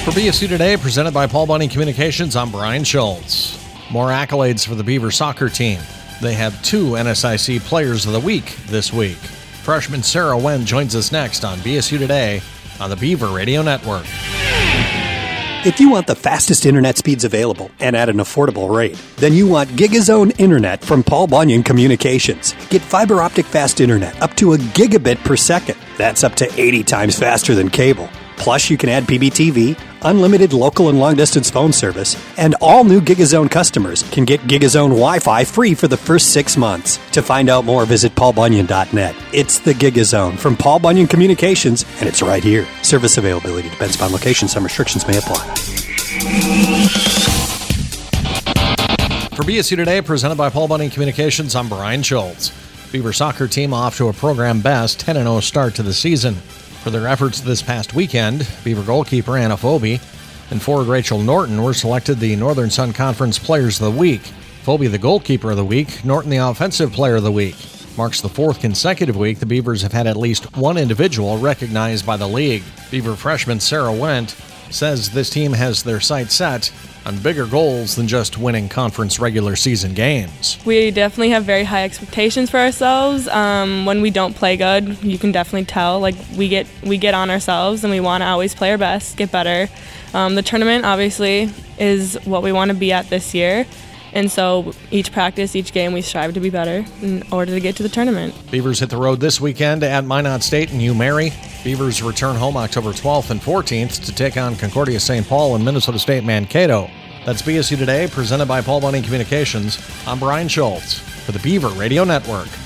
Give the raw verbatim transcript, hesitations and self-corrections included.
For B S U Today, presented by Paul Bunyan Communications, I'm Brian Schultz. More accolades for the Beaver soccer team. They have two N S I C Players of the Week this week. Freshman Sarah Wen joins us next on B S U Today on the Beaver Radio Network. If you want the fastest internet speeds available and at an affordable rate, then you want GigaZone Internet from Paul Bunyan Communications. Get fiber optic fast internet up to a gigabit per second. That's up to eighty times faster than cable. Plus, you can add P B T V, unlimited local and long-distance phone service, and all new GigaZone customers can get GigaZone Wi-Fi free for the first six months. To find out more, visit paul bunyan dot net. It's the GigaZone from Paul Bunyan Communications, and it's right here. Service availability depends upon location. Some restrictions may apply. For B S U Today, presented by Paul Bunyan Communications, I'm Brian Schultz. Beaver soccer team off to a program best ten and oh start to the season. For their efforts this past weekend, Beaver goalkeeper Anna Phobie and forward Rachel Norton were selected the Northern Sun Conference Players of the Week. Phobie the goalkeeper of the week, Norton the offensive player of the week. Marks the fourth consecutive week the Beavers have had at least one individual recognized by the league. Beaver freshman Sarah Wendt says this team has their sights set on bigger goals than just winning conference regular season games. We definitely have very high expectations for ourselves. Um, when we don't play good, you can definitely tell. Like we get we get on ourselves and we want to always play our best, get better. Um, the tournament obviously is what we want to be at this year. And so each practice, each game, we strive to be better in order to get to the tournament. Beavers hit the road this weekend at Minot State and U-Mary. Beavers return home October twelfth and fourteenth to take on Concordia Saint Paul and Minnesota State Mankato. That's B S U Today, presented by Paul Bunyan Communications. I'm Brian Schultz for the Beaver Radio Network.